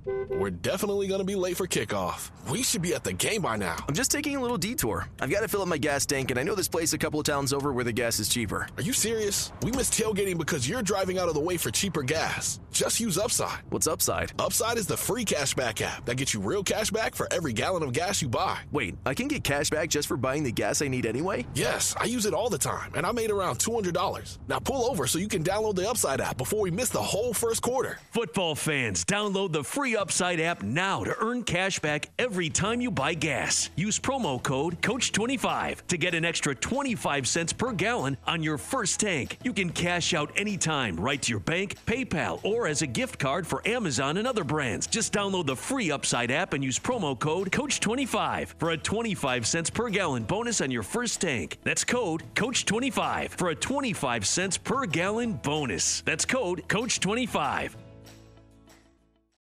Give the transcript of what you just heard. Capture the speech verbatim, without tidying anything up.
We're definitely going to be late for kickoff. We should be at the game by now. I'm just taking a little detour. I've got to fill up my gas tank, and I know this place a couple of towns over where the gas is cheaper. Are you serious? We missed tailgating because you're driving out of the way for cheaper gas. Just use Upside. What's Upside? Upside is the free cashback app that gets you real cash back for every gallon of gas you buy. Wait, I can get cash back just for buying the gas I need anyway? Yes, I use it all the time, and I made around two hundred dollars. Now pull over so you can download the Upside app before we miss the whole first quarter. Football fans, download the free Upside app now to earn cash back every time you buy gas. Use promo code coach twenty-five to get an extra twenty-five cents per gallon on your first tank. You can cash out anytime right to your bank, PayPal, or as a gift card for Amazon and other brands. Just download the free Upside app and use promo code coach twenty-five for a twenty-five cents per gallon bonus on your first tank. That's code coach twenty-five for a twenty-five cents per gallon bonus. That's code coach twenty-five.